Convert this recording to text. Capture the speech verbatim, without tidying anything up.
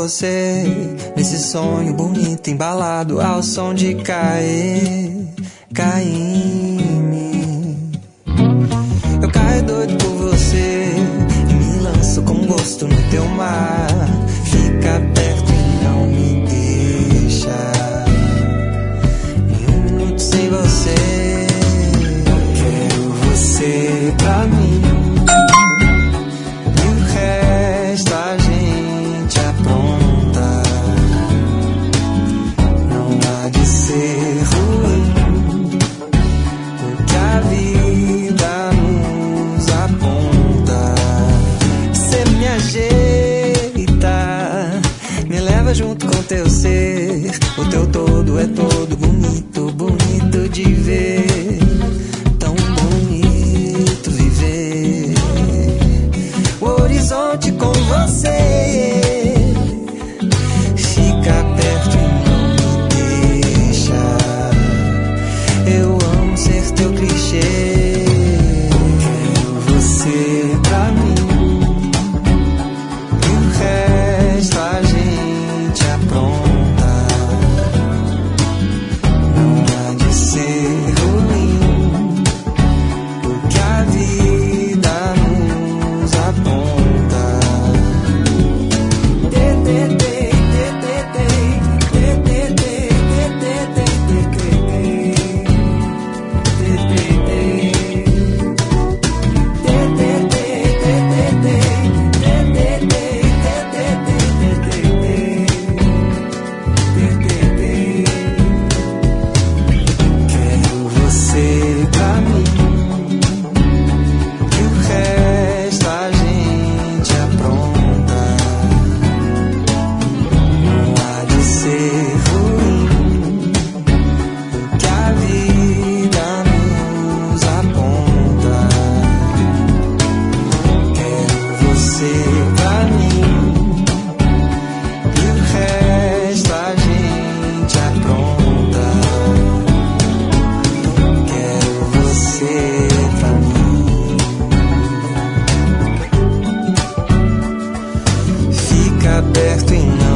você, nesse sonho bonito embalado ao som de cair, cair em mim. Eu caio doido por você e me lanço com gosto no teu mar. Fica perto e não me deixa nem um minuto sem você. Quero você pra mim, e o resto a gente apronta. Não há de ser ruim, porque a vida nos aponta. Cê me ajeita, me leva junto com teu ser. O teu todo é todo bonito, bonito de ver. Tão bonito viver o horizonte com você. Fica perto e não me deixa. Eu amo ser teu clichê. Quero você pra mim, e o resto a gente apronta. Não há de ser ruim, porque a vida nos aponta. Tê, tê, tê, tê, tê, tê, tê, tê, tê, tê, quero você pra mim, e o resto a gente apronta. Não há de ser ruim, porque a vida nos aponta. Quero você pra mim, e o resto a gente apronta. Quero você pra mim. Fica perto e não